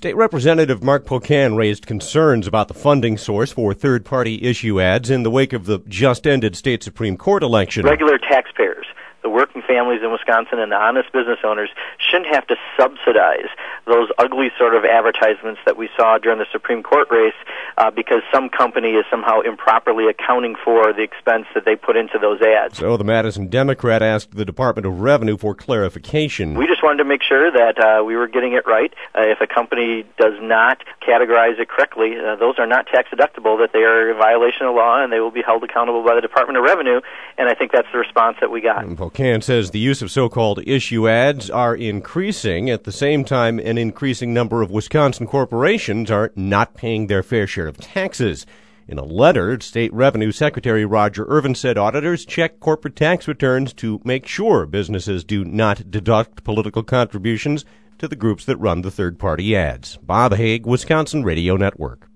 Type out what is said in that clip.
State Representative Mark Pocan raised concerns about the funding source for third-party issue ads in the wake of the just-ended state Supreme Court election. Regular taxpayers, the working families in Wisconsin and the honest business owners shouldn't have to subsidize those ugly sort of advertisements that we saw during the Supreme Court race because some company is somehow improperly accounting for the expense that they put into those ads. So the Madison Democrat asked the Department of Revenue for clarification. We just wanted to make sure that we were getting it right. If a company does not categorize it correctly, those are not tax deductible, that they are in violation of law and they will be held accountable by the Department of Revenue, and I think that's the response that we got. Pocan says the use of so-called issue ads are increasing. At the same time, an increasing number of Wisconsin corporations are not paying their fair share of taxes. In a letter, State Revenue Secretary Roger Ervin said auditors check corporate tax returns to make sure businesses do not deduct political contributions to the groups that run the third-party ads. Bob Haig, Wisconsin Radio Network.